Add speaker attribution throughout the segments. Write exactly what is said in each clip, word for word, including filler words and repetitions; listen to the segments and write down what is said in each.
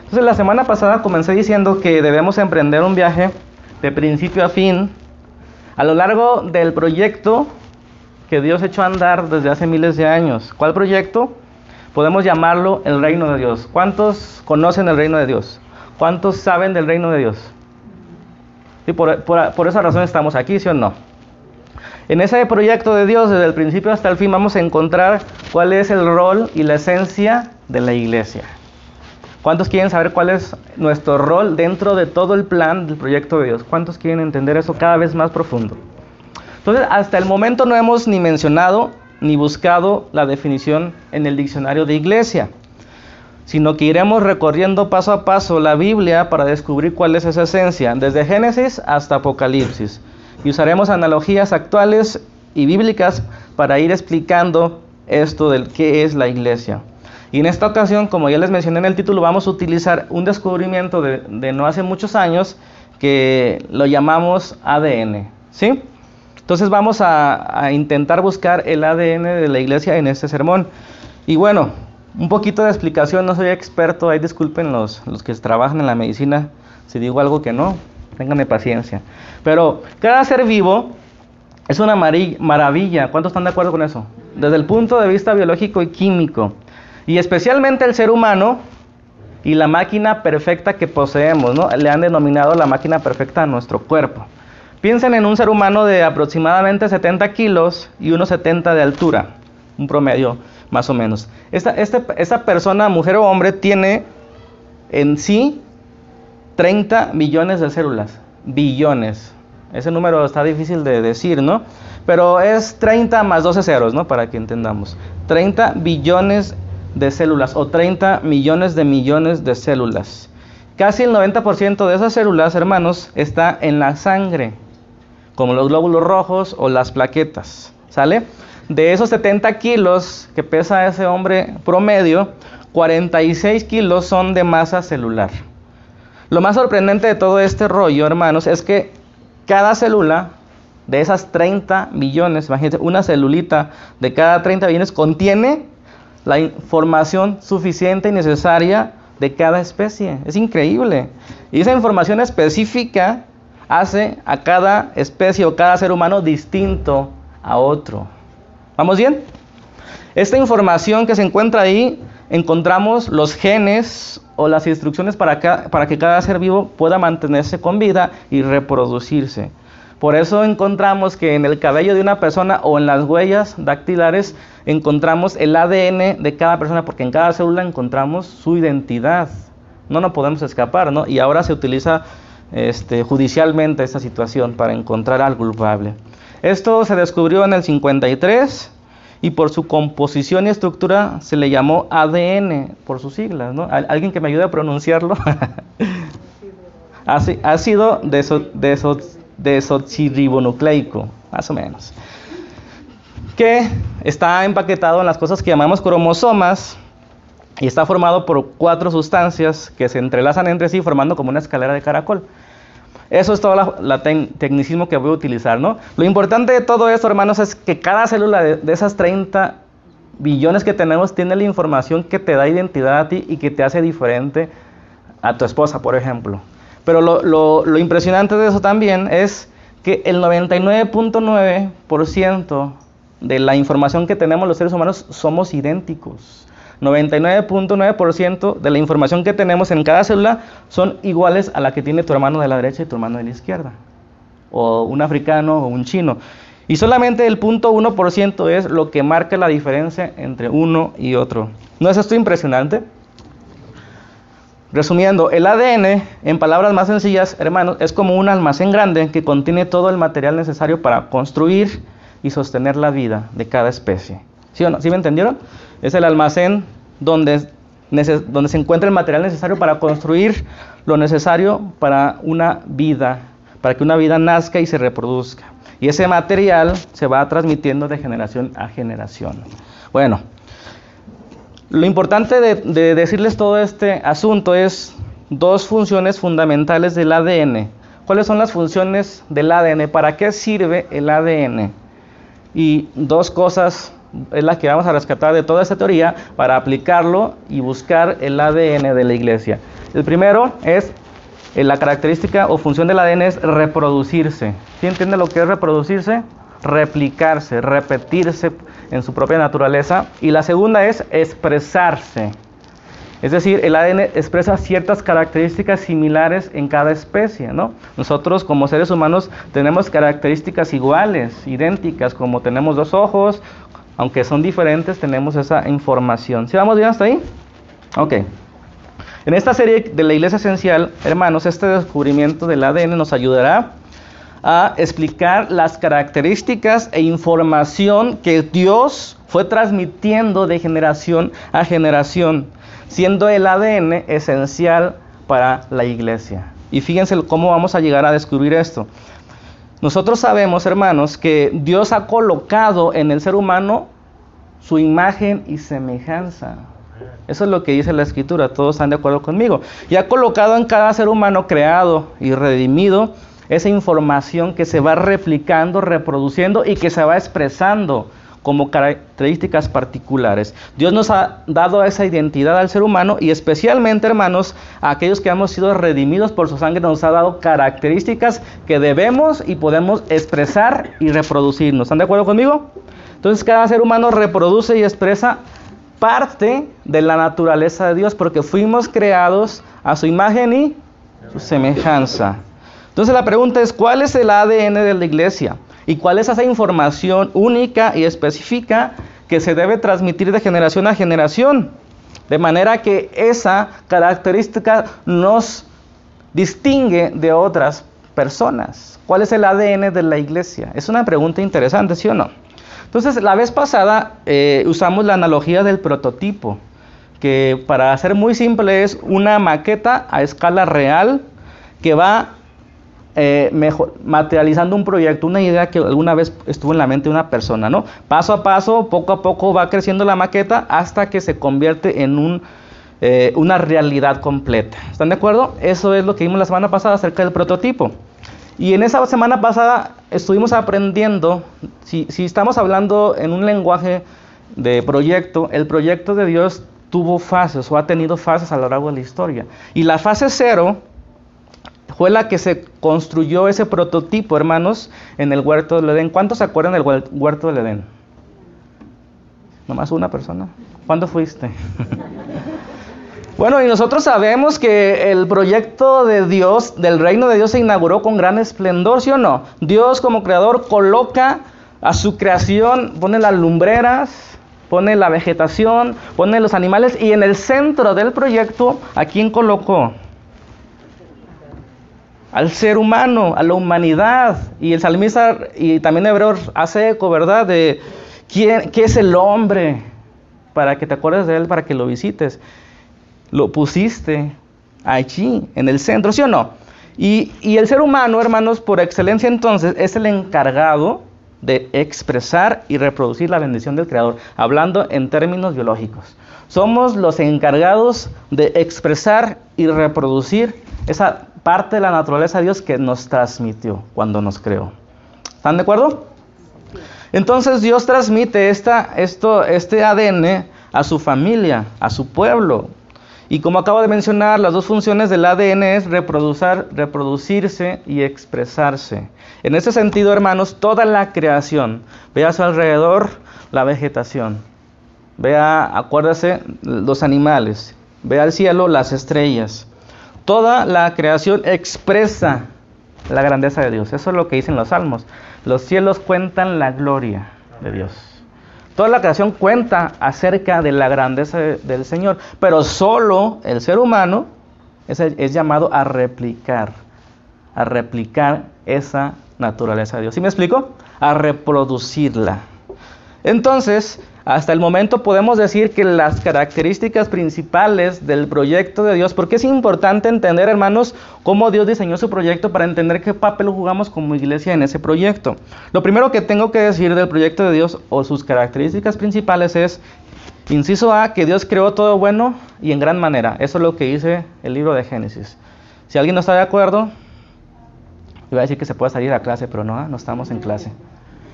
Speaker 1: Entonces la semana pasada comencé diciendo que debemos emprender un viaje de principio a fin a lo largo del proyecto que Dios echó a andar desde hace miles de años. ¿Cuál proyecto? Podemos llamarlo el reino de Dios. ¿Cuántos conocen el reino de Dios? ¿Cuántos saben del reino de Dios? Y por, por, por esa razón estamos aquí, ¿sí o no? En ese proyecto de Dios, desde el principio hasta el fin, vamos a encontrar cuál es el rol y la esencia de la iglesia. ¿Cuántos quieren saber cuál es nuestro rol dentro de todo el plan del proyecto de Dios? ¿Cuántos quieren entender eso cada vez más profundo? Entonces, hasta el momento no hemos ni mencionado ni buscado la definición en el diccionario de iglesia, sino que iremos recorriendo paso a paso la Biblia para descubrir cuál es esa esencia, desde Génesis hasta Apocalipsis. Y usaremos analogías actuales y bíblicas para ir explicando esto del qué es la iglesia. Y en esta ocasión, como ya les mencioné en el título, vamos a utilizar un descubrimiento de, de no hace muchos años que lo llamamos A D N, ¿sí? Entonces vamos a, a intentar buscar el A D N de la iglesia en este sermón. Y bueno, un poquito de explicación, no soy experto, ahí disculpen los, los que trabajan en la medicina si digo algo que no, ténganme paciencia. Pero cada ser vivo es una maravilla, ¿cuántos están de acuerdo con eso? Desde el punto de vista biológico y químico. Y especialmente el ser humano y la máquina perfecta que poseemos, ¿no? Le han denominado la máquina perfecta a nuestro cuerpo. Piensen en un ser humano de aproximadamente setenta kilos y uno setenta de altura, un promedio más o menos. Esta, este, esta persona, mujer o hombre, tiene en sí treinta millones de células, billones. Ese número está difícil de decir, ¿no? Pero es treinta más doce ceros, ¿no? Para que entendamos. treinta billones de células o treinta millones de millones de células. Casi el noventa por ciento de esas células, hermanos, está en la sangre, como los glóbulos rojos o las plaquetas, ¿sale? De esos setenta kilos que pesa ese hombre promedio, cuarenta y seis kilos son de masa celular. Lo más sorprendente de todo este rollo, hermanos, es que cada célula de esas treinta millones, imagínense, una celulita de cada treinta millones contiene la información suficiente y necesaria de cada especie. Es increíble. Y esa información específica hace a cada especie o cada ser humano distinto a otro. ¿Vamos bien? Esta información que se encuentra ahí, encontramos los genes o las instrucciones para, ca- para que cada ser vivo pueda mantenerse con vida y reproducirse. Por eso encontramos que en el cabello de una persona o en las huellas dactilares encontramos el A D N de cada persona, porque en cada célula encontramos su identidad. No nos podemos escapar, ¿no? Y ahora se utiliza este, judicialmente esta situación para encontrar al culpable. Esto se descubrió en el cincuenta y tres y por su composición y estructura se le llamó A D N, por sus siglas, ¿no? ¿Alguien que me ayude a pronunciarlo? Ácido deso, deso, desoxirribonucleico, más o menos, que está empaquetado en las cosas que llamamos cromosomas y está formado por cuatro sustancias que se entrelazan entre sí formando como una escalera de caracol. Eso es todo la, la tec- tecnicismo que voy a utilizar, ¿no? Lo importante de todo esto, hermanos, es que cada célula de, de esas treinta billones que tenemos tiene la información que te da identidad a ti y que te hace diferente a tu esposa, por ejemplo. Pero lo, lo, lo impresionante de eso también es que el noventa y nueve punto nueve por ciento de la información que tenemos los seres humanos somos idénticos. noventa y nueve punto nueve por ciento de la información que tenemos en cada célula son iguales a la que tiene tu hermano de la derecha y tu hermano de la izquierda, o un africano o un chino. Y solamente el cero punto uno por ciento es lo que marca la diferencia entre uno y otro. ¿No es esto impresionante? Resumiendo, el A D N, en palabras más sencillas, hermanos, es como un almacén grande que contiene todo el material necesario para construir y sostener la vida de cada especie. ¿Sí o no? ¿Sí me entendieron? Es el almacén donde, neces- donde se encuentra el material necesario para construir lo necesario para una vida, para que una vida nazca y se reproduzca. Y ese material se va transmitiendo de generación a generación. Bueno, lo importante de, de decirles todo este asunto es dos funciones fundamentales del A D N. ¿Cuáles son las funciones del A D N? ¿Para qué sirve el A D N? Y dos cosas es la que vamos a rescatar de toda esta teoría para aplicarlo y buscar el A D N de la iglesia. El primero es, eh, la característica o función del A D N es reproducirse. ¿Sí entiende lo que es reproducirse? Replicarse, repetirse en su propia naturaleza. Y la segunda es expresarse. Es decir, el A D N expresa ciertas características similares en cada especie, ¿no? Nosotros como seres humanos tenemos características iguales, idénticas, como tenemos dos ojos, aunque son diferentes, tenemos esa información. ¿Sí vamos bien hasta ahí? Ok. En esta serie de la Iglesia Esencial, hermanos, este descubrimiento del A D N nos ayudará a explicar las características e información que Dios fue transmitiendo de generación a generación, siendo el A D N esencial para la iglesia. Y fíjense cómo vamos a llegar a descubrir esto. Nosotros sabemos, hermanos, que Dios ha colocado en el ser humano su imagen y semejanza. Eso es lo que dice la Escritura, todos están de acuerdo conmigo. Y ha colocado en cada ser humano creado y redimido esa información que se va replicando, reproduciendo y que se va expresando como características particulares. Dios nos ha dado esa identidad al ser humano y especialmente, hermanos, a aquellos que hemos sido redimidos por su sangre, nos ha dado características que debemos y podemos expresar y reproducirnos. ¿Están de acuerdo conmigo? Entonces cada ser humano reproduce y expresa parte de la naturaleza de Dios porque fuimos creados a su imagen y su semejanza. Entonces la pregunta es, ¿cuál es el A D N de la iglesia? ¿Y cuál es esa información única y específica que se debe transmitir de generación a generación? De manera que esa característica nos distingue de otras personas. ¿Cuál es el A D N de la iglesia? Es una pregunta interesante, ¿sí o no? Entonces, la vez pasada eh, usamos la analogía del prototipo, que para ser muy simple es una maqueta a escala real que va Eh, mejor, materializando un proyecto, una idea que alguna vez estuvo en la mente de una persona, ¿no? Paso a paso, poco a poco va creciendo la maqueta hasta que se convierte en un, eh, una realidad completa. ¿Están de acuerdo? Eso es lo que vimos la semana pasada acerca del prototipo. Y en esa semana pasada estuvimos aprendiendo, si, si estamos hablando en un lenguaje de proyecto, el proyecto de Dios tuvo fases o ha tenido fases a lo largo de la historia. Y la fase cero fue la que se construyó ese prototipo, hermanos, en el huerto del Edén. ¿Cuántos se acuerdan del huerto del Edén? ¿Nomás una persona? ¿Cuándo fuiste? Bueno, y nosotros sabemos que el proyecto de Dios, del reino de Dios, se inauguró con gran esplendor, ¿sí o no? Dios como creador coloca a su creación, pone las lumbreras, pone la vegetación, pone los animales, y en el centro del proyecto, ¿a quién colocó? Al ser humano, a la humanidad. Y el salmista y también Hebreos hace eco, ¿verdad? De quién, qué es el hombre, para que te acuerdes de él, para que lo visites. Lo pusiste allí, en el centro, ¿sí o no? Y, y el ser humano, hermanos, por excelencia entonces, es el encargado de expresar y reproducir la bendición del Creador, hablando en términos biológicos. Somos los encargados de expresar y reproducir esa parte de la naturaleza de Dios que nos transmitió cuando nos creó. ¿Están de acuerdo? Entonces Dios transmite esta, esto, este A D N a su familia, a su pueblo. Y como acabo de mencionar, las dos funciones del A D N es reproducir, reproducirse y expresarse. En ese sentido, hermanos, toda la creación, vea a su alrededor la vegetación, vea, acuérdese, los animales, vea al cielo, las estrellas. Toda la creación expresa la grandeza de Dios. Eso es lo que dicen los salmos. Los cielos cuentan la gloria de Dios. Toda la creación cuenta acerca de la grandeza de, del Señor. Pero solo el ser humano es, es llamado a replicar. A replicar esa naturaleza de Dios. ¿Sí me explico? A reproducirla. Entonces, hasta el momento podemos decir que las características principales del proyecto de Dios, porque es importante entender, hermanos, cómo Dios diseñó su proyecto para entender qué papel jugamos como iglesia en ese proyecto. Lo primero que tengo que decir del proyecto de Dios o sus características principales es, inciso A, que Dios creó todo bueno y en gran manera. Eso es lo que dice el libro de Génesis. Si alguien no está de acuerdo, iba a decir que se puede salir a clase, pero no, no estamos en clase.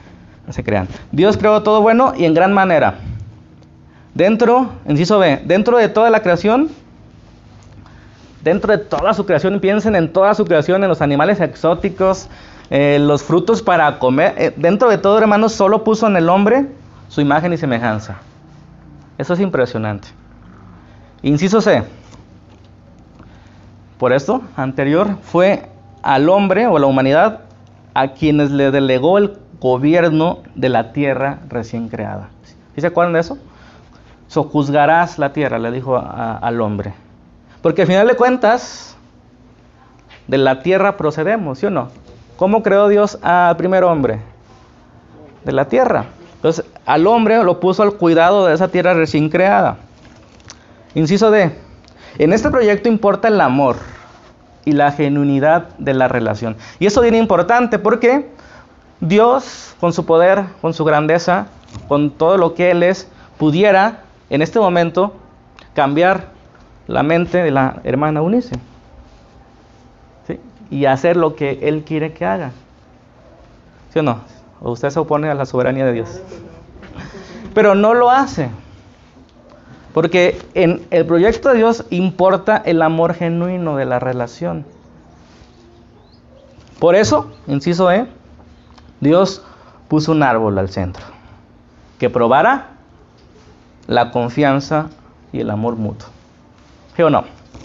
Speaker 1: se crean. Dios creó todo bueno y en gran manera. Dentro, inciso B, dentro de toda la creación, dentro de toda su creación, piensen en toda su creación, en los animales exóticos, eh, los frutos para comer. Eh, dentro de todo, hermanos, solo puso en el hombre su imagen y semejanza. Eso es impresionante. Inciso C. Por esto anterior, fue al hombre o a la humanidad a quienes le delegó el gobierno de la tierra recién creada. ¿Sí se acuerdan de eso? Sojuzgarás la tierra, le dijo a, a, al hombre. Porque al final de cuentas, de la tierra procedemos, ¿sí o no? ¿Cómo creó Dios al primer hombre? De la tierra. Entonces, al hombre lo puso al cuidado de esa tierra recién creada. Inciso D. En este proyecto importa el amor y la genuinidad de la relación. Y eso es bien importante porque Dios, con su poder, con su grandeza, con todo lo que Él es, pudiera en este momento cambiar la mente de la hermana Eunice, ¿sí? Y hacer lo que Él quiere que haga. ¿Sí o no? ¿O usted se opone a la soberanía de Dios? Pero no lo hace. Porque en el proyecto de Dios importa el amor genuino de la relación. Por eso, inciso E, Dios puso un árbol al centro, que probara la confianza y el amor mutuo. ¿Sí o no?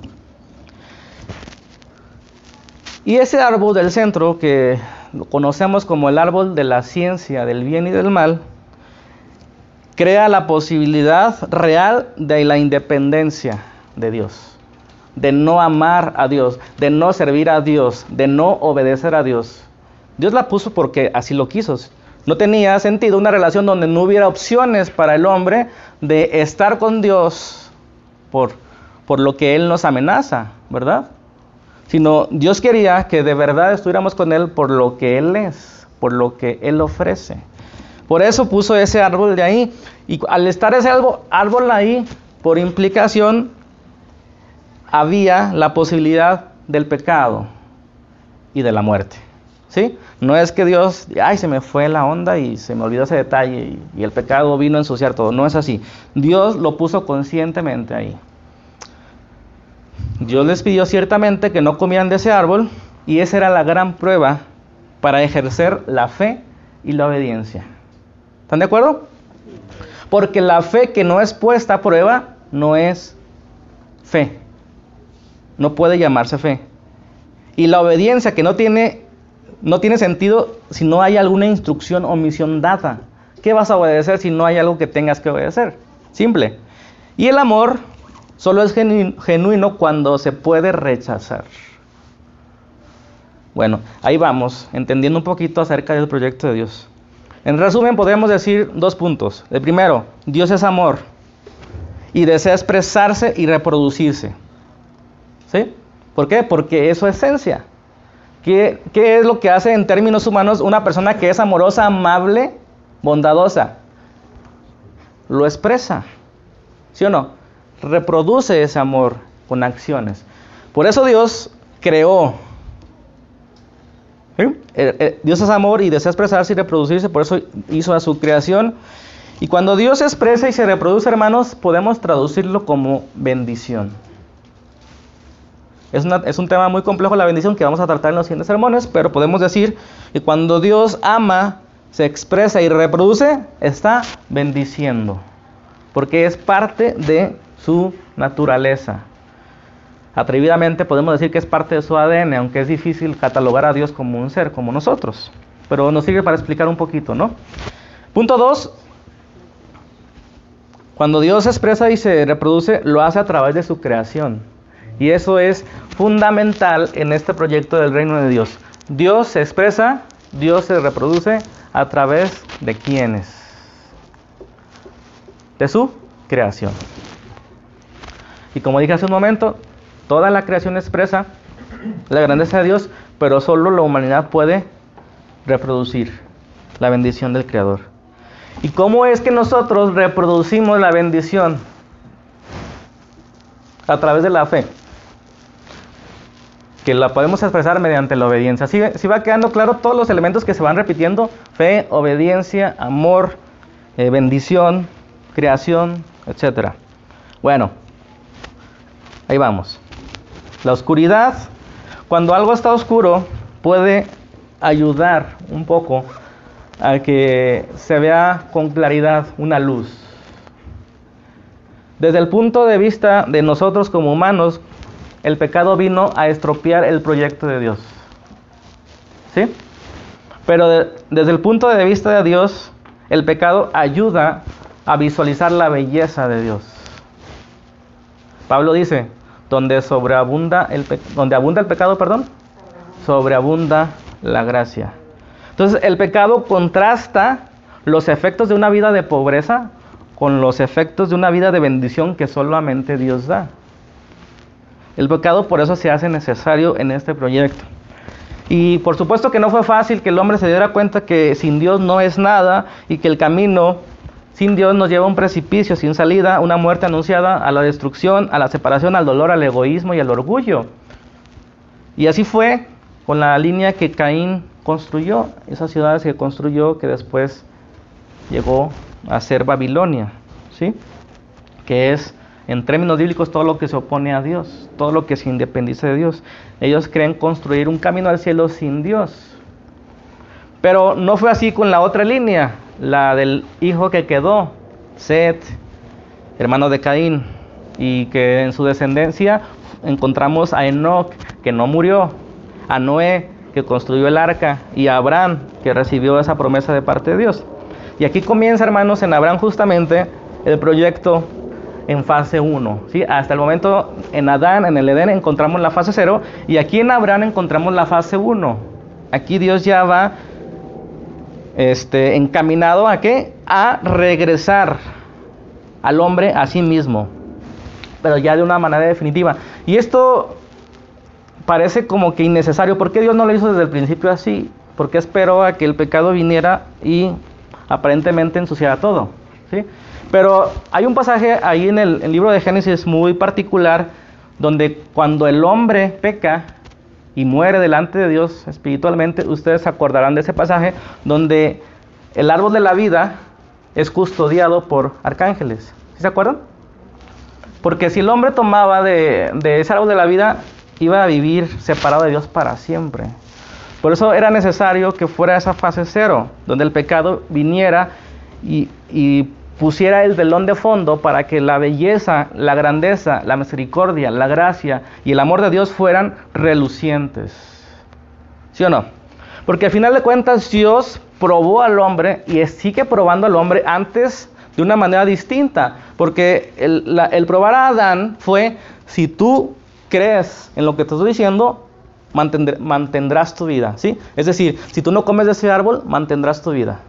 Speaker 1: Y ese árbol del centro, que lo conocemos como el árbol de la ciencia del bien y del mal, crea la posibilidad real de la independencia de Dios, de no amar a Dios, de no servir a Dios, de no obedecer a Dios. Dios la puso porque así lo quiso. No tenía sentido una relación donde no hubiera opciones para el hombre de estar con Dios por, por lo que Él nos amenaza, ¿verdad? Sino Dios quería que de verdad estuviéramos con Él por lo que Él es, por lo que Él ofrece. Por eso puso ese árbol de ahí. Y al estar ese árbol, árbol ahí, por implicación, había la posibilidad del pecado y de la muerte. ¿Sí? No es que Dios, ay, se me fue la onda y se me olvidó ese detalle y, y el pecado vino a ensuciar todo. No es así. Dios lo puso conscientemente ahí. Dios les pidió ciertamente que no comieran de ese árbol y esa era la gran prueba para ejercer la fe y la obediencia. ¿Están de acuerdo? Porque la fe que no es puesta a prueba no es fe. No puede llamarse fe. Y la obediencia que no tiene, no tiene sentido si no hay alguna instrucción o misión dada. ¿Qué vas a obedecer si no hay algo que tengas que obedecer? Simple. Y el amor solo es genu- genuino cuando se puede rechazar. Bueno, ahí vamos, entendiendo un poquito acerca del proyecto de Dios. En resumen, podemos decir dos puntos. El primero, Dios es amor y desea expresarse y reproducirse. ¿Sí? ¿Por qué? Porque es su esencia. ¿Qué, qué es lo que hace en términos humanos una persona que es amorosa, amable, bondadosa? Lo expresa. ¿Sí o no? Reproduce ese amor con acciones. Por eso Dios creó. ¿Sí? Eh, eh, Dios es amor y desea expresarse y reproducirse, por eso hizo a su creación. Y cuando Dios se expresa y se reproduce, hermanos, podemos traducirlo como bendición. Es, una, es un tema muy complejo la bendición que vamos a tratar en los siguientes sermones, pero podemos decir que cuando Dios ama, se expresa y reproduce, está bendiciendo, porque es parte de su naturaleza. Atrevidamente podemos decir que es parte de su A D N, aunque es difícil catalogar a Dios como un ser, como nosotros. Pero nos sirve para explicar un poquito, ¿no? Punto dos. Cuando Dios se expresa y se reproduce, lo hace a través de su creación. Y eso es fundamental en este proyecto del reino de Dios. Dios se expresa, Dios se reproduce a través de ¿quiénes? De su creación. Y como dije hace un momento, toda la creación expresa la grandeza de Dios, pero solo la humanidad puede reproducir la bendición del Creador. ¿Y cómo es que nosotros reproducimos la bendición? A través de la fe. que la podemos expresar mediante la obediencia. Así, si va quedando claro todos los elementos que se van repitiendo: fe, obediencia, amor, eh, bendición, creación, etcétera. Bueno, ahí vamos. La oscuridad, cuando algo está oscuro, puede ayudar un poco a que se vea con claridad una luz. Desde el punto de vista de nosotros como humanos, el pecado vino a estropear el proyecto de Dios. ¿Sí? Pero de, desde el punto de vista de Dios, el pecado ayuda a visualizar la belleza de Dios. Pablo dice, donde sobreabunda el pe- donde abunda el pecado, perdón, sobreabunda la gracia. Entonces, el pecado contrasta los efectos de una vida de pobreza con los efectos de una vida de bendición que solamente Dios da. El pecado por eso se hace necesario en este proyecto. Y por supuesto que no fue fácil que el hombre se diera cuenta que sin Dios no es nada y que el camino sin Dios nos lleva a un precipicio sin salida, una muerte anunciada, a la destrucción, a la separación, al dolor, al egoísmo y al orgullo. Y así fue con la línea que Caín construyó, esas ciudades que construyó, que después llegó a ser Babilonia, ¿sí? Que es, en términos bíblicos, todo lo que se opone a Dios, todo lo que se independiza de Dios. Ellos creen construir un camino al cielo sin Dios. Pero no fue así con la otra línea, la del hijo que quedó, Set, hermano de Caín, y que en su descendencia encontramos a Enoc, que no murió, a Noé, que construyó el arca, y a Abraham, que recibió esa promesa de parte de Dios. Y aquí comienza, hermanos, en Abraham justamente el proyecto en fase uno, ¿sí? Hasta el momento en Adán, en el Edén, encontramos la fase cero, y aquí en Abraham encontramos la fase uno. Aquí Dios ya va este, encaminado a ¿qué? A regresar al hombre a sí mismo, pero ya de una manera definitiva. Y esto parece como que innecesario. ¿Por qué Dios no lo hizo desde el principio así? ¿Por qué esperó a que el pecado viniera y aparentemente ensuciara todo? ¿Sí? Pero hay un pasaje ahí en el, el libro de Génesis muy particular, donde cuando el hombre peca y muere delante de Dios espiritualmente, ustedes se acordarán de ese pasaje, donde el árbol de la vida es custodiado por arcángeles. ¿Sí se acuerdan? Porque si el hombre tomaba de, de ese árbol de la vida, iba a vivir separado de Dios para siempre. Por eso era necesario que fuera esa fase cero, donde el pecado viniera y, y pusiera el telón de fondo para que la belleza, la grandeza, la misericordia, la gracia y el amor de Dios fueran relucientes. ¿Sí o no? Porque al final de cuentas Dios probó al hombre y sigue probando al hombre antes de una manera distinta. Porque el, la, el probar a Adán fue, si tú crees en lo que te estoy diciendo, mantendr- mantendrás tu vida, ¿sí? Es decir, si tú no comes de ese árbol, mantendrás tu vida.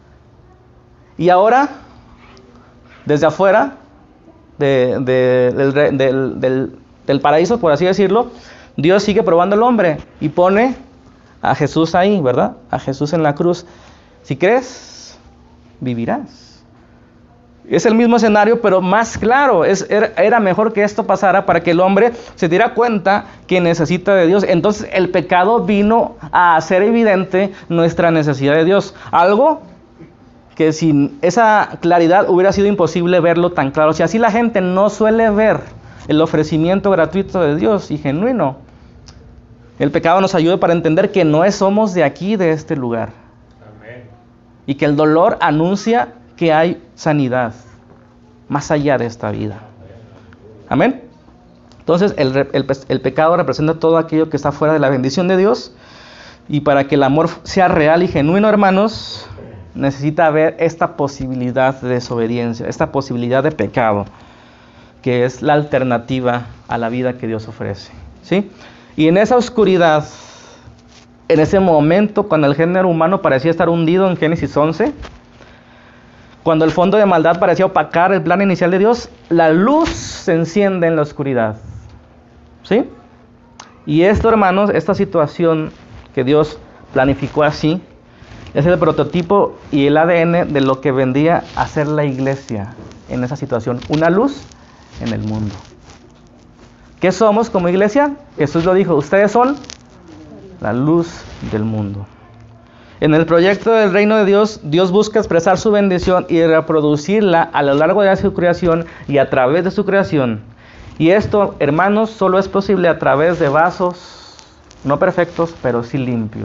Speaker 1: Y ahora, desde afuera de, de, del, del, del, del paraíso, por así decirlo, Dios sigue probando al hombre y pone a Jesús ahí, ¿verdad? A Jesús en la cruz. Si crees, vivirás. Es el mismo escenario, pero más claro. Es, era, era mejor que esto pasara para que el hombre se diera cuenta que necesita de Dios. Entonces el pecado vino a hacer evidente nuestra necesidad de Dios. Algo que sin esa claridad hubiera sido imposible verlo tan claro. Si así la gente no suele ver el ofrecimiento gratuito de Dios y genuino, el pecado nos ayuda para entender que no somos de aquí, de este lugar. Amén. Y que el dolor anuncia que hay sanidad más allá de esta vida. Amén. Entonces el, el, el pecado representa todo aquello que está fuera de la bendición de Dios, y para que el amor sea real y genuino, hermanos, necesita haber esta posibilidad de desobediencia, esta posibilidad de pecado, que es la alternativa a la vida que Dios ofrece, ¿sí? Y en esa oscuridad, en ese momento cuando el género humano parecía estar hundido en Génesis once, cuando el fondo de maldad parecía opacar el plan inicial de Dios, la luz se enciende en la oscuridad, ¿sí? Y esto, hermanos, esta situación que Dios planificó así, es el prototipo y el A D N de lo que vendría a ser la iglesia en esa situación. Una luz en el mundo. ¿Qué somos como iglesia? Jesús lo dijo, ustedes son la luz del mundo. En el proyecto del reino de Dios, Dios busca expresar su bendición y reproducirla a lo largo de su creación y a través de su creación. Y esto, hermanos, solo es posible a través de vasos, no perfectos, pero sí limpios.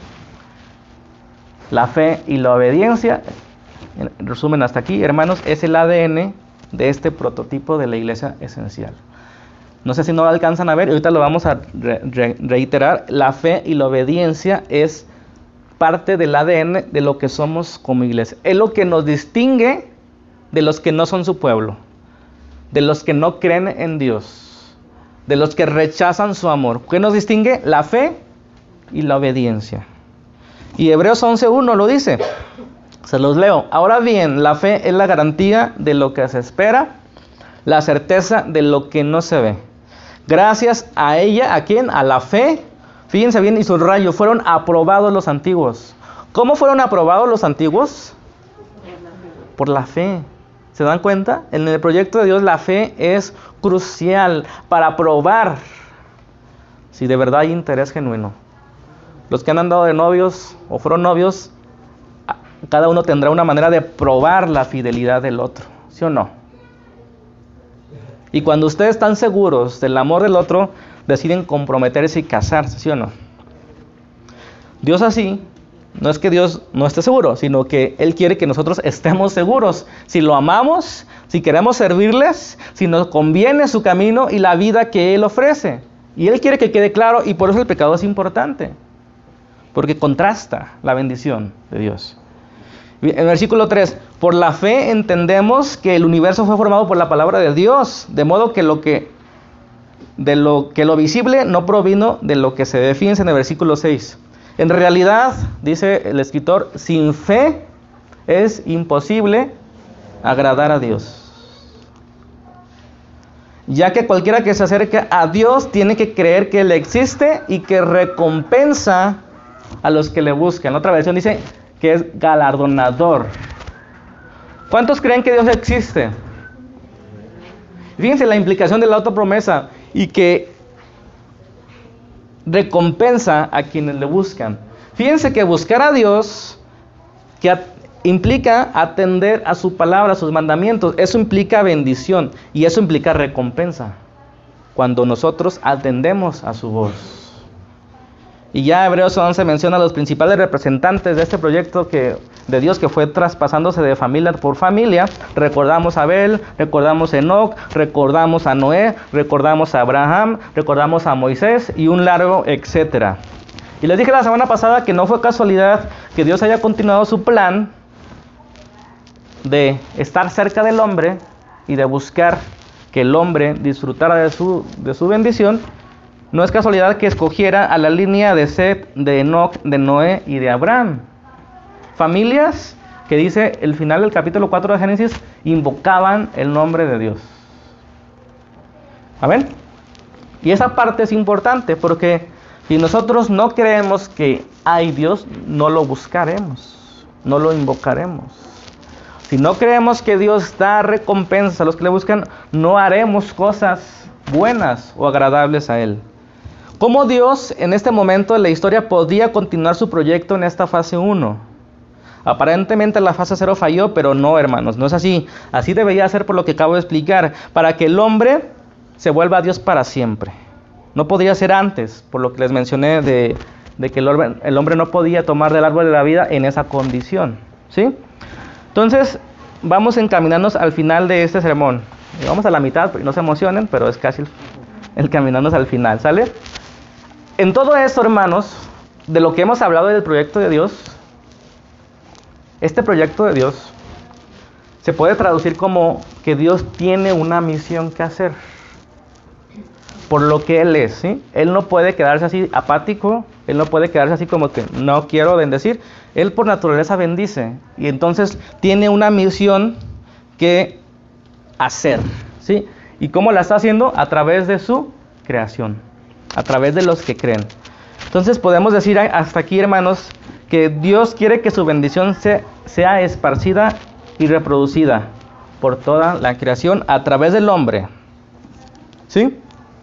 Speaker 1: La fe y la obediencia, en resumen hasta aquí, hermanos, es el A D N de este prototipo de la iglesia esencial. No sé si no lo alcanzan a ver, y ahorita lo vamos a re re reiterar. La fe y la obediencia es parte del A D N de lo que somos como iglesia. Es lo que nos distingue de los que no son su pueblo, de los que no creen en Dios, de los que rechazan su amor. ¿Qué nos distingue? La fe y la obediencia. Y Hebreos once uno lo dice. Se los leo. Ahora bien, la fe es la garantía de lo que se espera, la certeza de lo que no se ve. Gracias a ella, ¿a quién? A la fe. Fíjense bien y subrayo, fueron aprobados los antiguos. ¿Cómo fueron aprobados los antiguos? Por la fe. ¿Se dan cuenta? En el proyecto de Dios la fe es crucial para probar si de verdad hay interés genuino. Los que han andado de novios o fueron novios, cada uno tendrá una manera de probar la fidelidad del otro, ¿sí o no? Y cuando ustedes están seguros del amor del otro, deciden comprometerse y casarse, ¿sí o no? Dios así, no es que Dios no esté seguro, sino que Él quiere que nosotros estemos seguros. Si lo amamos, si queremos servirles, si nos conviene su camino y la vida que Él ofrece. Y Él quiere que quede claro, y por eso el pecado es importante, porque contrasta la bendición de Dios. En el versículo tres, por la fe entendemos que el universo fue formado por la palabra de Dios, de modo que lo que de lo que lo visible no provino de lo que se ve. Fíjense en el versículo seis. En realidad, dice el escritor, sin fe es imposible agradar a Dios. Ya que cualquiera que se acerque a Dios tiene que creer que Él existe y que recompensa a los que le buscan. Otra versión dice que es galardonador. ¿Cuántos creen que Dios existe? Fíjense la implicación de la otra promesa, y que recompensa a quienes le buscan. Fíjense que buscar a Dios que at- implica atender a su palabra, a sus mandamientos. Eso implica bendición y eso implica recompensa cuando nosotros atendemos a su voz. Y ya Hebreos once menciona a los principales representantes de este proyecto que, de Dios que fue traspasándose de familia por familia. Recordamos a Abel, recordamos a Enoc, recordamos a Noé, recordamos a Abraham, recordamos a Moisés y un largo etcétera. Y les dije la semana pasada que no fue casualidad que Dios haya continuado su plan de estar cerca del hombre y de buscar que el hombre disfrutara de su, de su bendición. No es casualidad que escogiera a la línea de Set, de Enoc, de Noé y de Abraham. Familias que dice el final del capítulo cuatro de Génesis, invocaban el nombre de Dios. ¿Amén? Y esa parte es importante porque si nosotros no creemos que hay Dios, no lo buscaremos, no lo invocaremos. Si no creemos que Dios da recompensas a los que le buscan, no haremos cosas buenas o agradables a Él. ¿Cómo Dios en este momento de la historia podía continuar su proyecto en esta fase uno? Aparentemente la fase cero falló, pero no, hermanos, no es así. Así debería ser por lo que acabo de explicar, para que el hombre se vuelva a Dios para siempre. No podría ser antes, por lo que les mencioné de, de que el hombre, el hombre no podía tomar del árbol de la vida en esa condición, ¿sí? Entonces, vamos a encaminarnos al final de este sermón. Vamos a la mitad, no se emocionen, pero es casi el, el caminarnos al final, ¿sale? En todo esto, hermanos, de lo que hemos hablado del proyecto de Dios, este proyecto de Dios se puede traducir como que Dios tiene una misión que hacer por lo que Él es, ¿sí? Él no puede quedarse así apático, Él no puede quedarse así como que no quiero bendecir. Él por naturaleza bendice y entonces tiene una misión que hacer, ¿sí? ¿Y cómo la está haciendo? A través de su creación, a través de los que creen. Entonces podemos decir hasta aquí, hermanos, que Dios quiere que su bendición sea, sea esparcida y reproducida por toda la creación a través del hombre, ¿sí?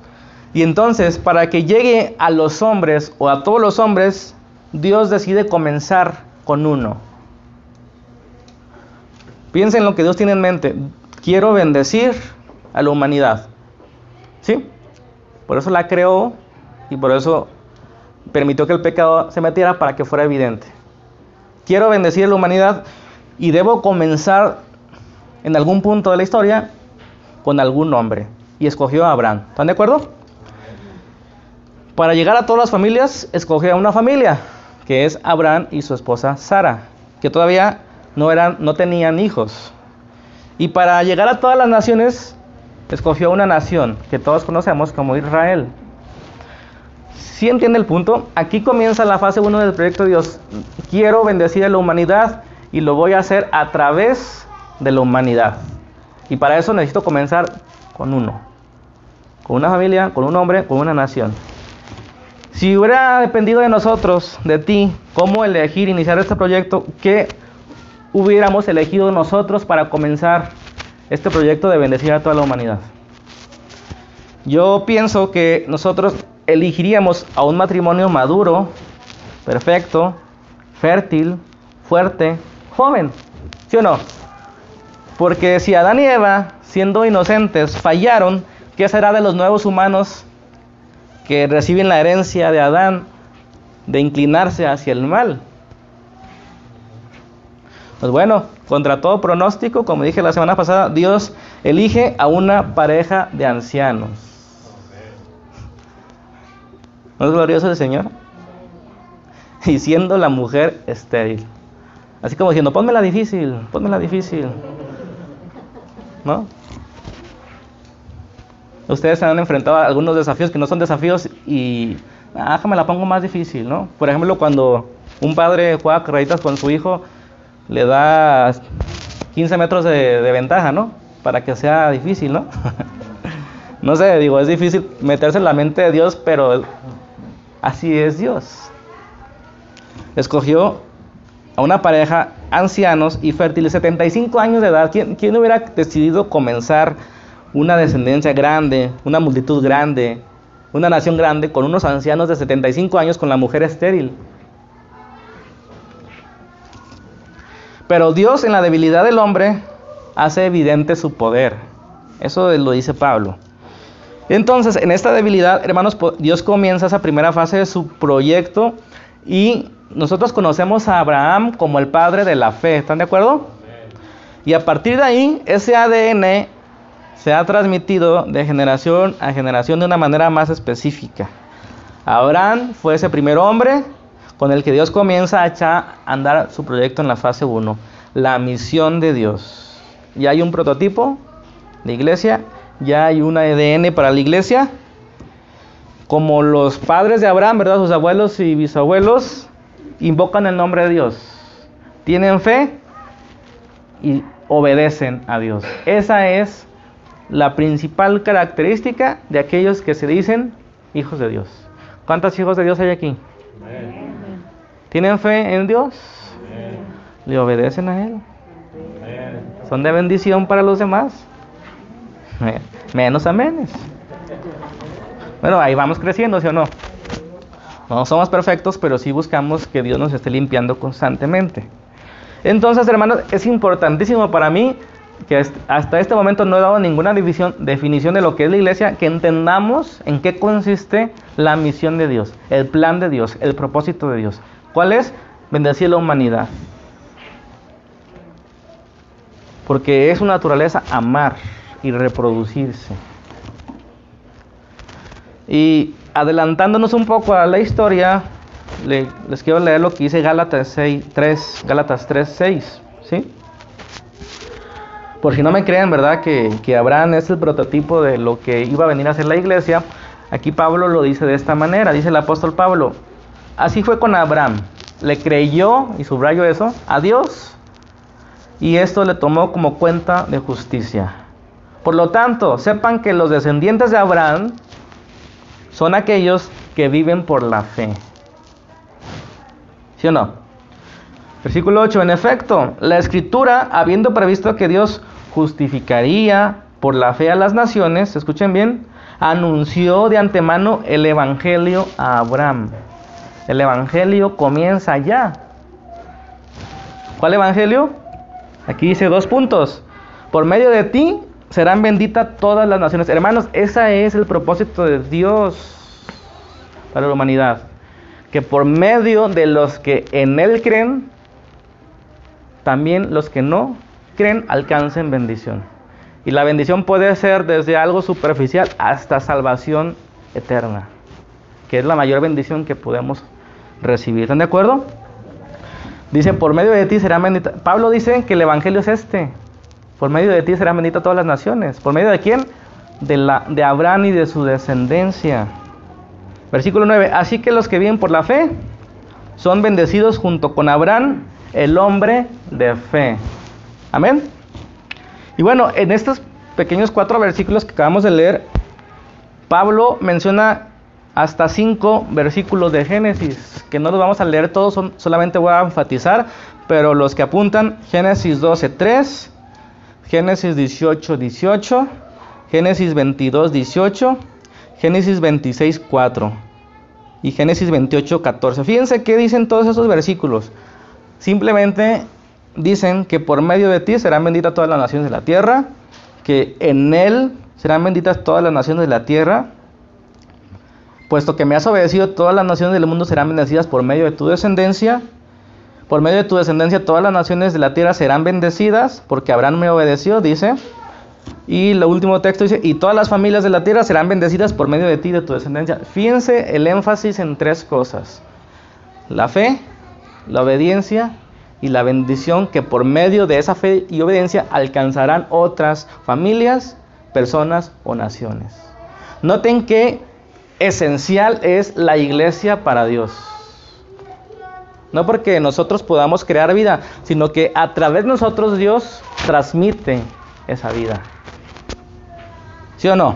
Speaker 1: Y entonces, para que llegue a los hombres o a todos los hombres, Dios decide comenzar con uno. Piensen en lo que Dios tiene en mente. Quiero bendecir a la humanidad. ¿Sí? Por eso la creó y por eso permitió que el pecado se metiera para que fuera evidente. Quiero bendecir a la humanidad y debo comenzar en algún punto de la historia con algún hombre. Y escogió a Abraham. ¿Están de acuerdo? Para llegar a todas las familias, escogió a una familia, que es Abraham y su esposa Sara, que todavía no, eran, no tenían hijos. Y para llegar a todas las naciones, escogió una nación, que todos conocemos como Israel. ¿Sí entiende el punto? Aquí comienza la fase uno del proyecto de Dios. Quiero bendecir a la humanidad y lo voy a hacer a través de la humanidad. Y para eso necesito comenzar con uno. Con una familia, con un hombre, con una nación. Si hubiera dependido de nosotros, de ti, cómo elegir, iniciar este proyecto, ¿qué hubiéramos elegido nosotros para comenzar este proyecto de bendecir a toda la humanidad? Yo pienso que nosotros elegiríamos a un matrimonio maduro, perfecto, fértil, fuerte, joven, ¿sí o no? Porque si Adán y Eva, siendo inocentes, fallaron, ¿qué será de los nuevos humanos que reciben la herencia de Adán de inclinarse hacia el mal? Pues bueno, contra todo pronóstico, como dije la semana pasada, Dios elige a una pareja de ancianos. ¿No es glorioso el Señor? Y siendo la mujer estéril. Así como diciendo, pónmela difícil, pónmela difícil. ¿No? Ustedes se han enfrentado a algunos desafíos que no son desafíos y ah, me la pongo más difícil, ¿no? Por ejemplo, cuando un padre juega carreritas con su hijo, le da quince metros de, de ventaja, ¿no? Para que sea difícil, ¿no? No sé, digo, es difícil meterse en la mente de Dios, pero así es Dios. Escogió a una pareja ancianos y fértiles, setenta y cinco años de edad. ¿Quién, quién hubiera decidido comenzar una descendencia grande, una multitud grande, una nación grande con unos ancianos de setenta y cinco años con la mujer estéril? Pero Dios, en la debilidad del hombre, hace evidente su poder. Eso lo dice Pablo. Entonces, en esta debilidad, hermanos, Dios comienza esa primera fase de su proyecto y nosotros conocemos a Abraham como el padre de la fe. ¿Están de acuerdo? Y a partir de ahí, ese A D N se ha transmitido de generación a generación de una manera más específica. Abraham fue ese primer hombre con el que Dios comienza a echar a andar su proyecto en la fase uno, la misión de Dios. Ya hay un prototipo de iglesia, ya hay un A D N para la iglesia. Como los padres de Abraham, ¿verdad? Sus abuelos y bisabuelos invocan el nombre de Dios, tienen fe y obedecen a Dios. Esa es la principal característica de aquellos que se dicen hijos de Dios. ¿Cuántos hijos de Dios hay aquí? Amén. ¿Tienen fe en Dios? Amén. ¿Le obedecen a Él? Amén. ¿Son de bendición para los demás? Menos amenes. Bueno, ahí vamos creciendo, ¿sí o no? No somos perfectos, pero sí buscamos que Dios nos esté limpiando constantemente. Entonces, hermanos, es importantísimo para mí que hasta este momento no he dado ninguna división, definición de lo que es la iglesia, que entendamos en qué consiste la misión de Dios, el plan de Dios, el propósito de Dios. ¿Cuál es? Bendecir la humanidad. Porque es su naturaleza amar y reproducirse. Y adelantándonos un poco a la historia, le, les quiero leer lo que dice Gálatas tres, Gálatas tres, seis, ¿sí? Por si no me creen, ¿verdad? Que, que Abraham es el prototipo de lo que iba a venir a ser la iglesia. Aquí Pablo lo dice de esta manera, dice el apóstol Pablo: así fue con Abraham, le creyó, y subrayo eso, a Dios, y esto le tomó como cuenta de justicia. Por lo tanto, sepan que los descendientes de Abraham son aquellos que viven por la fe. ¿Sí o no? Versículo ocho. En efecto, la Escritura, habiendo previsto que Dios justificaría por la fe a las naciones, escuchen bien, anunció de antemano el evangelio a Abraham. El evangelio comienza ya. ¿Cuál evangelio? Aquí dice dos puntos. Por medio de ti serán benditas todas las naciones. Hermanos, ese es el propósito de Dios para la humanidad. Que por medio de los que en Él creen, también los que no creen alcancen bendición. Y la bendición puede ser desde algo superficial hasta salvación eterna, que es la mayor bendición que podemos recibir. ¿Están de acuerdo? Dice, por medio de ti serán benditas. Pablo dice que el evangelio es este. Por medio de ti serán benditas todas las naciones. ¿Por medio de quién? De, la, de Abraham y de su descendencia. Versículo nueve. Así que los que viven por la fe son bendecidos junto con Abraham, el hombre de fe. Amén. Y bueno, en estos pequeños cuatro versículos que acabamos de leer, Pablo menciona hasta cinco versículos de Génesis, que no los vamos a leer todos, son, solamente voy a enfatizar, pero los que apuntan: Génesis doce tres, Génesis dieciocho dieciocho, Génesis veintidós dieciocho, Génesis veintiséis cuatro y Génesis veintiocho catorce. Fíjense qué dicen todos esos versículos. Simplemente dicen que por medio de ti serán benditas todas las naciones de la tierra, que en él serán benditas todas las naciones de la tierra. Puesto que me has obedecido, todas las naciones del mundo serán bendecidas por medio de tu descendencia. Por medio de tu descendencia, todas las naciones de la tierra serán bendecidas, porque Abraham me obedeció, dice. Y el último texto dice, y todas las familias de la tierra serán bendecidas por medio de ti y de tu descendencia. Fíjense el énfasis en tres cosas: la fe, la obediencia y la bendición, que por medio de esa fe y obediencia alcanzarán otras familias, personas o naciones. Noten que esencial es la iglesia para Dios. No porque nosotros podamos crear vida, sino que a través de nosotros Dios transmite esa vida. ¿Sí o no?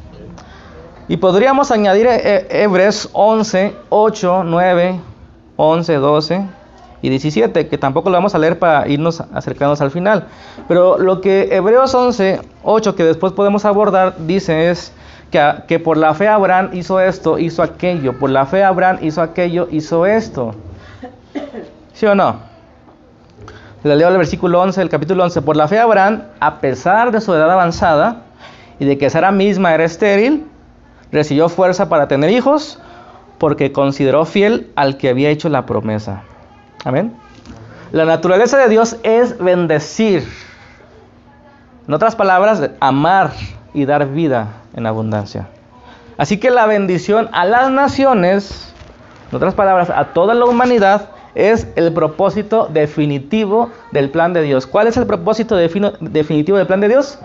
Speaker 1: Y podríamos añadir Hebreos once, ocho, nueve, once, doce y diecisiete, que tampoco lo vamos a leer para irnos acercándonos al final. Pero lo que Hebreos once, ocho, que después podemos abordar, dice es que, que por la fe Abraham hizo esto, hizo aquello. Por la fe Abraham hizo aquello, hizo esto. ¿Sí o no? Le leo el versículo once del capítulo once. Por la fe Abraham, a pesar de su edad avanzada y de que Sara misma era estéril, recibió fuerza para tener hijos, porque consideró fiel al que había hecho la promesa. Amén. La naturaleza de Dios es bendecir. En otras palabras, amar y dar vida en abundancia. Así que la bendición a las naciones, en otras palabras, a toda la humanidad, es el propósito definitivo del plan de Dios. ¿Cuál es el propósito defino, definitivo del plan de Dios?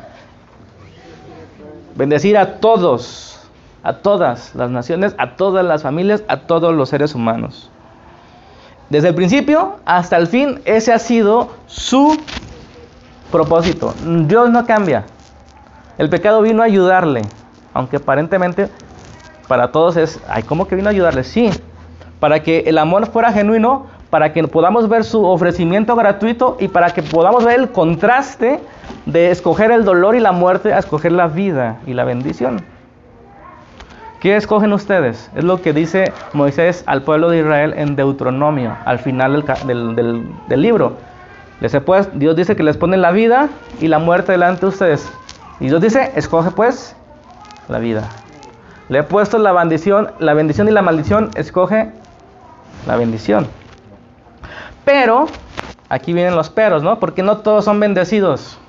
Speaker 1: Bendecir a todos, a todas las naciones, a todas las familias, a todos los seres humanos. Desde el principio hasta el fin, ese ha sido su propósito. Dios no cambia. El pecado vino a ayudarle, aunque aparentemente para todos es, ay, ¿cómo que vino a ayudarle? Sí, para que el amor fuera genuino, para que podamos ver su ofrecimiento gratuito y para que podamos ver el contraste de escoger el dolor y la muerte a escoger la vida y la bendición. ¿Qué escogen ustedes? Es lo que dice Moisés al pueblo de Israel en Deuteronomio, al final del, del, del, del libro. Les he pues, Dios dice que les pone la vida y la muerte delante de ustedes. Y Dios dice, escoge pues la vida. Le he puesto la bendición, la bendición y la maldición, escoge la bendición. Pero, aquí vienen los peros, ¿no? Porque no todos son bendecidos.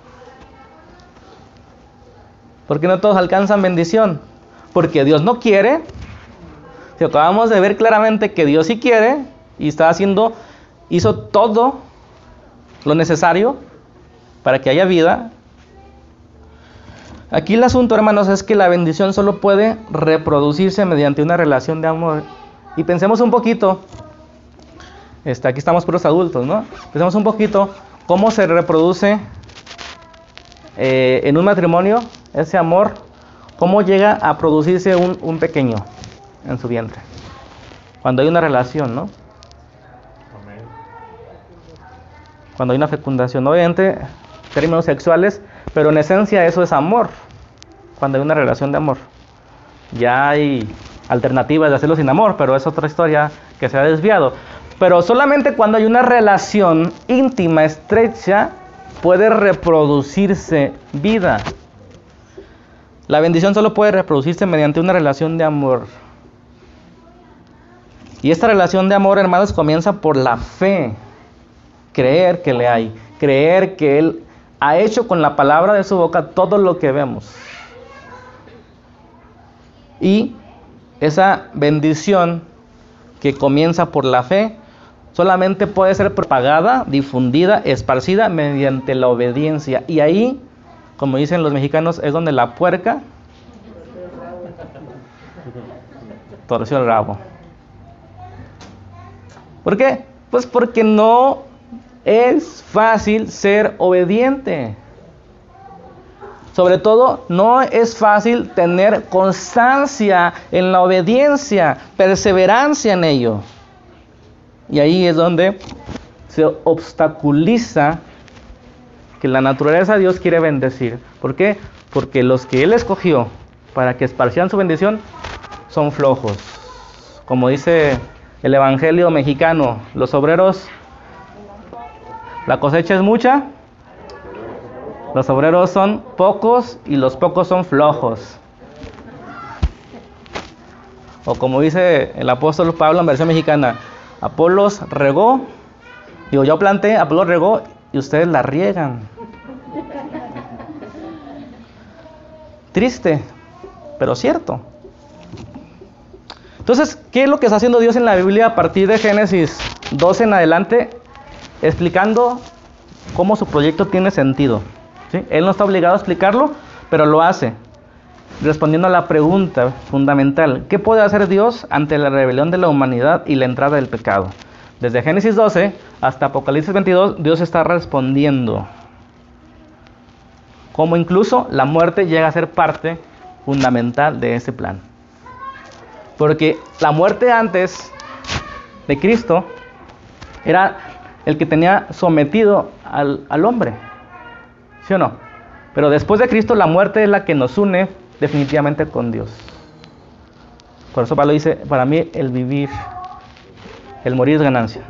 Speaker 1: Porque no todos alcanzan bendición. Porque Dios no quiere. Si acabamos de ver claramente que Dios sí quiere y está haciendo, hizo todo lo necesario para que haya vida. Aquí el asunto, hermanos, es que la bendición solo puede reproducirse mediante una relación de amor. Y pensemos un poquito, este, aquí estamos puros adultos, ¿no? Pensemos un poquito cómo se reproduce eh, en un matrimonio ese amor, cómo llega a producirse un, un pequeño en su vientre. Cuando hay una relación, ¿no? Amén. Cuando hay una fecundación, obviamente, términos sexuales, pero en esencia eso es amor, cuando hay una relación de amor. Ya hay alternativas de hacerlo sin amor, pero es otra historia que se ha desviado. Pero solamente cuando hay una relación íntima, estrecha, puede reproducirse vida. La bendición solo puede reproducirse mediante una relación de amor. Y esta relación de amor, hermanos, comienza por la fe. Creer que le hay. Creer que Él ha hecho con la palabra de su boca todo lo que vemos. Y esa bendición que comienza por la fe solamente puede ser propagada, difundida, esparcida mediante la obediencia. Y ahí, como dicen los mexicanos, es donde la puerca torció el rabo. ¿Por qué? Pues porque no es fácil ser obediente. Sobre todo, no es fácil tener constancia en la obediencia, perseverancia en ello. Y ahí es donde se obstaculiza que la naturaleza de Dios quiere bendecir. ¿Por qué? Porque los que Él escogió para que esparcieran su bendición son flojos. Como dice el Evangelio mexicano, los obreros, la cosecha es mucha, los obreros son pocos y los pocos son flojos. O como dice el apóstol Pablo en versión mexicana, Apolos regó, digo yo planté, Apolos regó y ustedes la riegan. Triste, pero cierto. Entonces, ¿qué es lo que está haciendo Dios en la Biblia a partir de Génesis doce en adelante? Explicando cómo su proyecto tiene sentido. ¿Sí? Él no está obligado a explicarlo, pero lo hace, respondiendo a la pregunta fundamental: ¿qué puede hacer Dios ante la rebelión de la humanidad y la entrada del pecado? Desde Génesis doce hasta Apocalipsis veintidós, Dios está respondiendo. Cómo incluso la muerte llega a ser parte fundamental de ese plan. Porque la muerte antes de Cristo era el que tenía sometido al, al hombre. ¿Sí o no? Pero después de Cristo, la muerte es la que nos une definitivamente con Dios. Por eso Pablo dice, para mí el vivir, el morir es ganancia.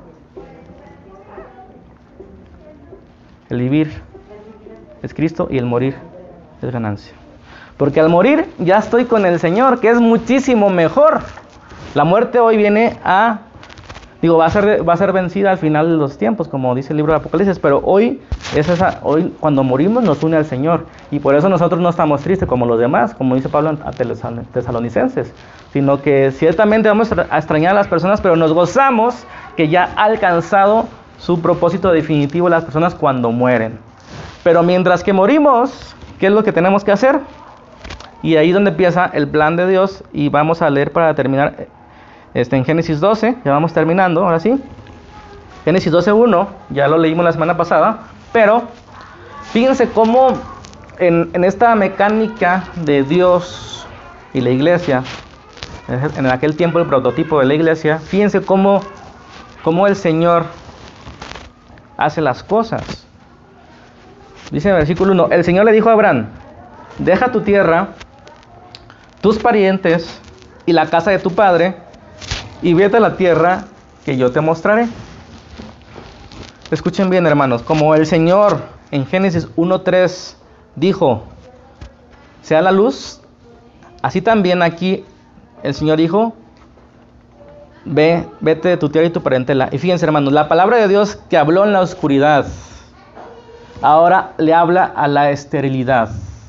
Speaker 1: El vivir es Cristo y el morir es ganancia. Porque al morir ya estoy con el Señor, que es muchísimo mejor. La muerte hoy viene a, digo, va a ser, va a ser vencida al final de los tiempos, como dice el libro de Apocalipsis, pero hoy, es esa, hoy cuando morimos nos une al Señor. Y por eso nosotros no estamos tristes como los demás, como dice Pablo a Tesalonicenses, sino que ciertamente vamos a extrañar a las personas, pero nos gozamos que ya ha alcanzado su propósito definitivo las personas cuando mueren. Pero mientras que morimos, ¿qué es lo que tenemos que hacer? Y ahí es donde empieza el plan de Dios, y vamos a leer para terminar este, en Génesis doce, ya vamos terminando, ahora sí. Génesis doce uno, ya lo leímos la semana pasada, pero fíjense cómo en, en esta mecánica de Dios y la iglesia, en aquel tiempo el prototipo de la iglesia, fíjense cómo, cómo el Señor hace las cosas. Dice en el versículo uno, el Señor le dijo a Abraham, deja tu tierra, tus parientes y la casa de tu padre, y vete a la tierra que yo te mostraré. Escuchen bien, hermanos, como el Señor en Génesis uno tres dijo, sea la luz, así también aquí el Señor dijo, ve, vete de tu tierra y tu parentela. Y fíjense, hermanos, la palabra de Dios que habló en la oscuridad, ahora le habla a la esterilidad.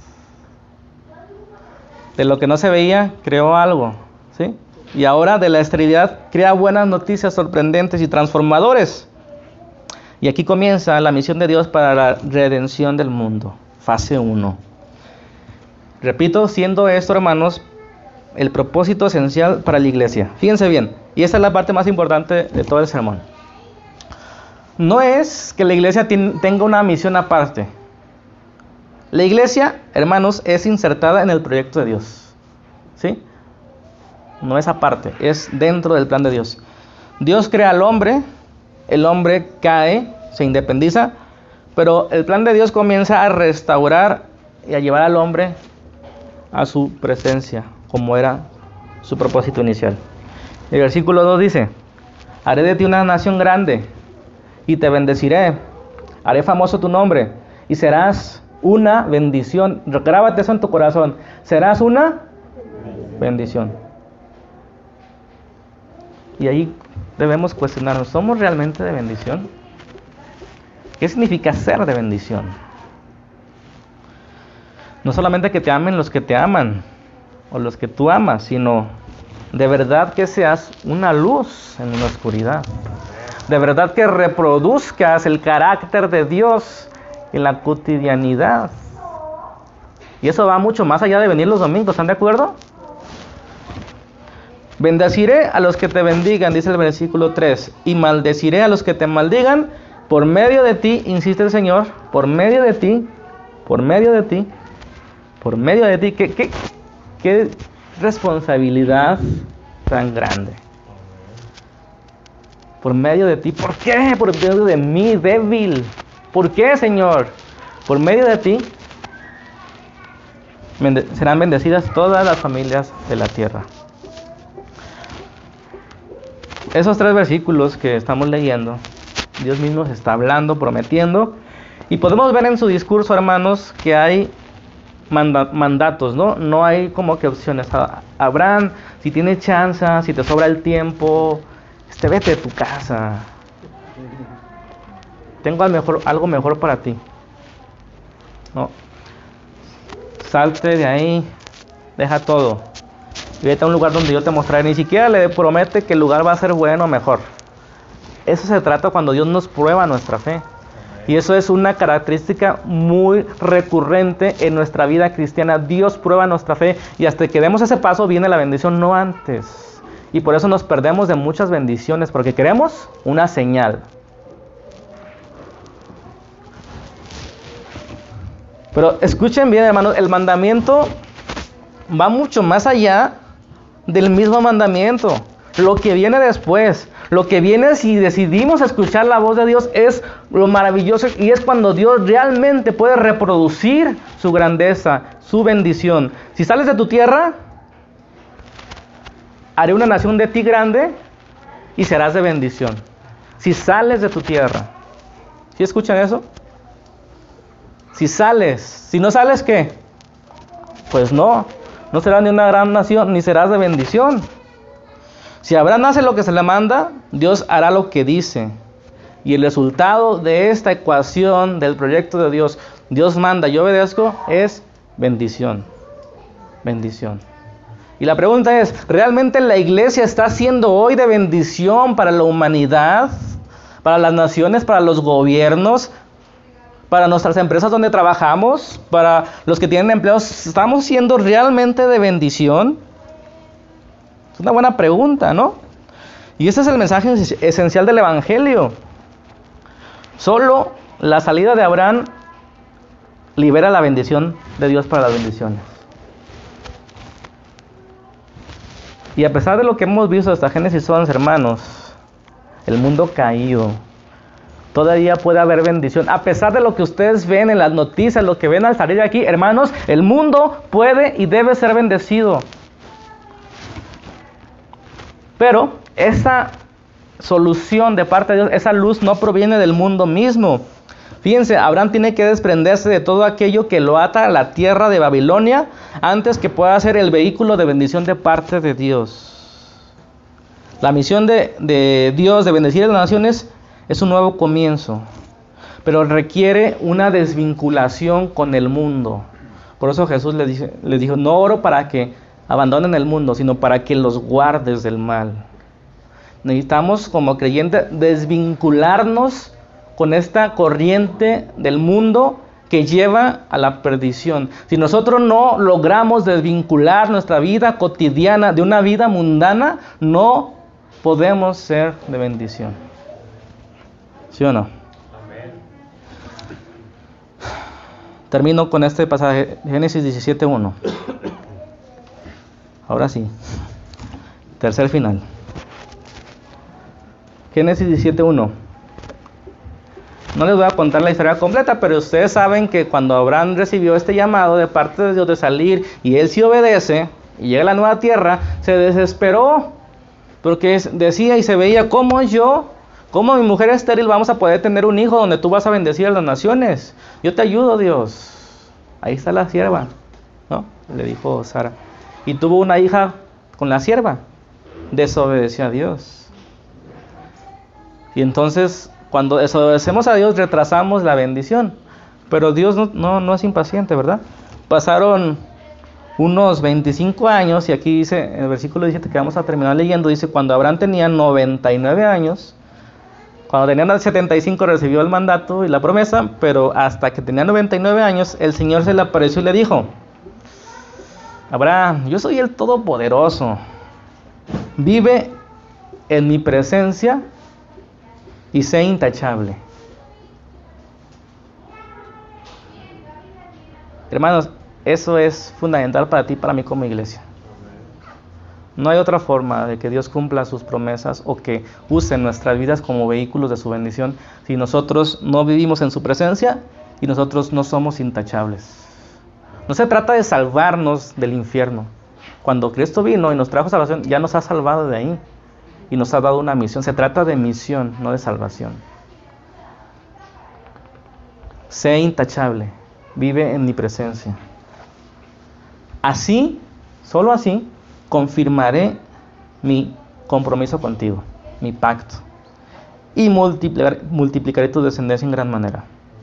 Speaker 1: De lo que no se veía, creó algo, ¿sí? Y ahora de la esterilidad crea buenas noticias sorprendentes y transformadores. Y aquí comienza la misión de Dios para la redención del mundo, fase uno. Repito, siendo esto, hermanos, el propósito esencial para la iglesia. Fíjense bien, y esta es la parte más importante de todo el sermón. No es que la iglesia tenga una misión aparte. La iglesia, hermanos, es insertada en el proyecto de Dios, ¿sí? No es aparte, es dentro del plan de Dios. Dios crea al hombre, el hombre cae, se independiza, pero el plan de Dios comienza a restaurar y a llevar al hombre a su presencia, como era su propósito inicial. El versículo dos dice: haré de ti una nación grande y te bendeciré, haré famoso tu nombre y serás una bendición. Grábate eso en tu corazón, serás una bendición. Y ahí debemos cuestionarnos, ¿somos realmente de bendición? ¿Qué significa ser de bendición? No solamente que te amen los que te aman o los que tú amas, sino de verdad que seas una luz en una oscuridad. De verdad que reproduzcas el carácter de Dios en la cotidianidad. Y eso va mucho más allá de venir los domingos, ¿están de acuerdo? Bendeciré a los que te bendigan, dice el versículo tres, y maldeciré a los que te maldigan. Por medio de ti, insiste el Señor, por medio de ti, por medio de ti, por medio de ti. ¿Qué, qué, qué responsabilidad tan grande? Por medio de ti. ¿Por qué? Por medio de mí, débil. ¿Por qué, Señor? Por medio de ti bende- serán bendecidas todas las familias de la tierra. Esos tres versículos que estamos leyendo, Dios mismo se está hablando, prometiendo, y podemos ver en su discurso, hermanos, que hay manda- mandatos, ¿no? No hay como que opciones. Abraham, si tienes chance, si te sobra el tiempo, este, vete de tu casa. Tengo al mejor, algo mejor para ti. No. Salte de ahí, deja todo. Y vete a un lugar donde yo te mostraré. Ni siquiera le promete que el lugar va a ser bueno o mejor. Eso se trata cuando Dios nos prueba nuestra fe. Y eso es una característica muy recurrente en nuestra vida cristiana. Dios prueba nuestra fe y hasta que demos ese paso viene la bendición, no antes. Y por eso nos perdemos de muchas bendiciones, porque queremos una señal. Pero escuchen bien, hermanos, el mandamiento va mucho más allá del mismo mandamiento. Lo que viene después, lo que viene si decidimos escuchar la voz de Dios es lo maravilloso, y es cuando Dios realmente puede reproducir su grandeza, su bendición. Si sales de tu tierra, haré una nación de ti grande y serás de bendición. Si sales de tu tierra. ¿Sí escuchan eso? Si sales, si no sales, ¿qué? Pues no, no serás ni una gran nación, ni serás de bendición. Si Abraham hace lo que se le manda, Dios hará lo que dice. Y el resultado de esta ecuación del proyecto de Dios, Dios manda, yo obedezco, es bendición. Bendición. Y la pregunta es, ¿realmente la iglesia está siendo hoy de bendición para la humanidad? ¿Para las naciones, para los gobiernos? ¿Para nuestras empresas donde trabajamos? ¿Para los que tienen empleos? ¿Estamos siendo realmente de bendición? Es una buena pregunta, ¿no? Y ese es el mensaje esencial del Evangelio. Solo la salida de Abraham libera la bendición de Dios para las bendiciones. Y a pesar de lo que hemos visto hasta Génesis once, hermanos, el mundo caído, todavía puede haber bendición. A pesar de lo que ustedes ven en las noticias, lo que ven al salir de aquí, hermanos, el mundo puede y debe ser bendecido. Pero esa solución de parte de Dios, esa luz no proviene del mundo mismo. Fíjense, Abraham tiene que desprenderse de todo aquello que lo ata a la tierra de Babilonia antes que pueda ser el vehículo de bendición de parte de Dios. La misión de, de Dios de bendecir a las naciones es un nuevo comienzo, pero requiere una desvinculación con el mundo. Por eso Jesús le dice, le dijo, no oro para que abandonen el mundo, sino para que los guardes del mal. Necesitamos como creyentes desvincularnos con esta corriente del mundo que lleva a la perdición. Si nosotros no logramos desvincular nuestra vida cotidiana de una vida mundana, no podemos ser de bendición. ¿Sí o no? Amén. Termino con este pasaje, Génesis diecisiete uno. Ahora sí, tercer final. Génesis diecisiete uno. No les voy a contar la historia completa, pero ustedes saben que cuando Abraham recibió este llamado de parte de Dios de salir y él sí obedece, y llega a la nueva tierra, se desesperó, porque decía y se veía, ¿cómo yo, cómo mi mujer estéril vamos a poder tener un hijo donde tú vas a bendecir a las naciones? Yo te ayudo, Dios. Ahí está la sierva, ¿no? Le dijo Sara. Y tuvo una hija con la sierva. Desobedeció a Dios. Y entonces, cuando desobedecemos a Dios, retrasamos la bendición. Pero Dios no, no, no es impaciente, ¿verdad? Pasaron unos veinticinco años, y aquí dice, en el versículo diecisiete que vamos a terminar leyendo, dice, cuando Abraham tenía noventa y nueve años, cuando tenía setenta y cinco recibió el mandato y la promesa, pero hasta que tenía noventa y nueve años, el Señor se le apareció y le dijo, Abraham, yo soy el Todopoderoso, vive en mi presencia y sé intachable. Hermanos, eso es fundamental para ti y para mí como iglesia. No hay otra forma de que Dios cumpla sus promesas o que use nuestras vidas como vehículos de su bendición si nosotros no vivimos en su presencia y nosotros no somos intachables. No se trata de salvarnos del infierno. Cuando Cristo vino y nos trajo salvación, ya nos ha salvado de ahí y nos ha dado una misión. Se trata de misión, no de salvación. Sé intachable, vive en mi presencia. Así, solo así, confirmaré mi compromiso contigo, mi pacto, y multiplicar, multiplicaré tu descendencia en gran manera.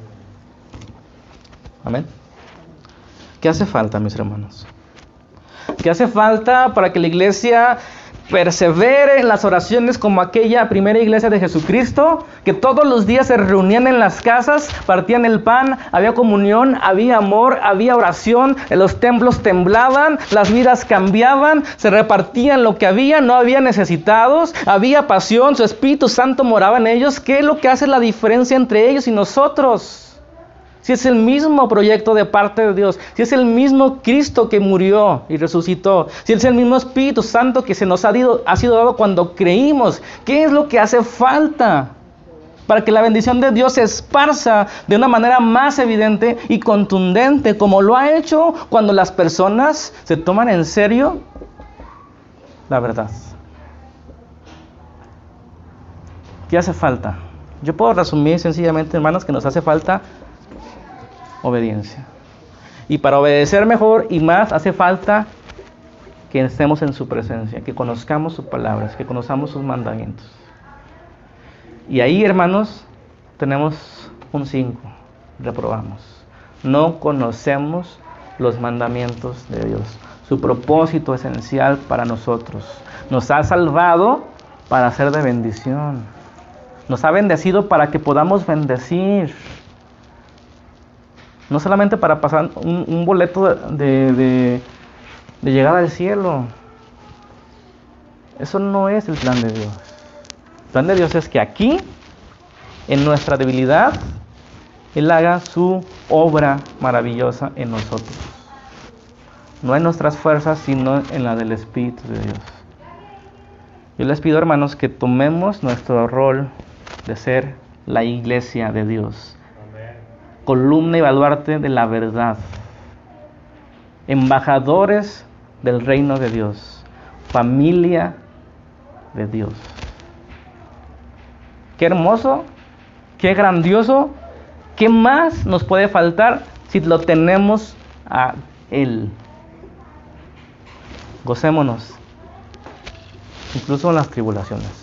Speaker 1: Amén. ¿Qué hace falta, mis hermanos? ¿Qué hace falta para que la iglesia persevere en las oraciones como aquella primera iglesia de Jesucristo, que todos los días se reunían en las casas, partían el pan, había comunión, había amor, había oración, los templos temblaban, las vidas cambiaban, se repartían lo que había, no había necesitados, había pasión, su Espíritu Santo moraba en ellos? ¿Qué es lo que hace la diferencia entre ellos y nosotros? Si es el mismo proyecto de parte de Dios, si es el mismo Cristo que murió y resucitó, si es el mismo Espíritu Santo que se nos ha, dido, ha sido dado cuando creímos, ¿qué es lo que hace falta para que la bendición de Dios se esparza de una manera más evidente y contundente, como lo ha hecho cuando las personas se toman en serio la verdad? ¿Qué hace falta? Yo puedo resumir sencillamente, hermanos, que nos hace falta obediencia. Y para obedecer mejor y más hace falta que estemos en su presencia, que conozcamos sus palabras, que conozcamos sus mandamientos. Y ahí, hermanos, tenemos un cinco, reprobamos. No conocemos los mandamientos de Dios, su propósito esencial para nosotros. Nos ha salvado para ser de bendición. Nos ha bendecido para que podamos bendecir. No solamente para pasar un, un boleto de, de, de llegada al cielo. Eso no es el plan de Dios. El plan de Dios es que aquí, en nuestra debilidad, Él haga su obra maravillosa en nosotros. No en nuestras fuerzas, sino en la del Espíritu de Dios. Yo les pido, hermanos, que tomemos nuestro rol de ser la iglesia de Dios. Columna y baluarte de la verdad, embajadores del reino de Dios, familia de Dios. Qué hermoso, qué grandioso, qué más nos puede faltar si lo tenemos a Él. Gocémonos, incluso en las tribulaciones.